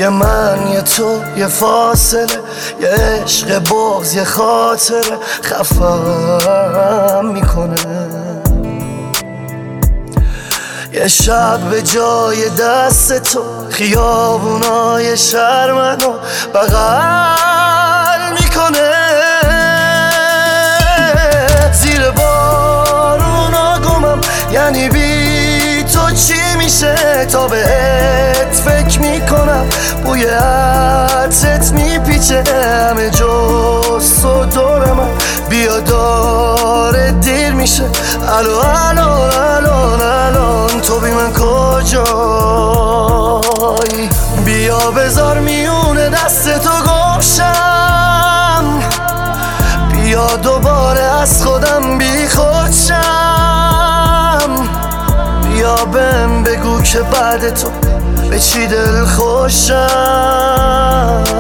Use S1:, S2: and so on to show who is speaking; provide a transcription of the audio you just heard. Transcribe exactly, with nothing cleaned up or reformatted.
S1: یه من یه تو یه فاصله، یه عشق بغض یه خاطره خفم میکنه. یه شب به جای دست تو خیابونای شهر منو بغل میکنه. زیر بارونا گمم، یعنی بی تو چی میشه؟ تا بهت فکر میکنم، بوی عطرت میپیچه همه جز تو دور من. بیا داره دیر میشه، الو الو الان الان تو بی من کجایی؟ بیا بذار میونه دست تو گمشم، بیا دوباره از خودم بی خودشم. بیا بهم بگو که بعد تو به چی دل خوشم.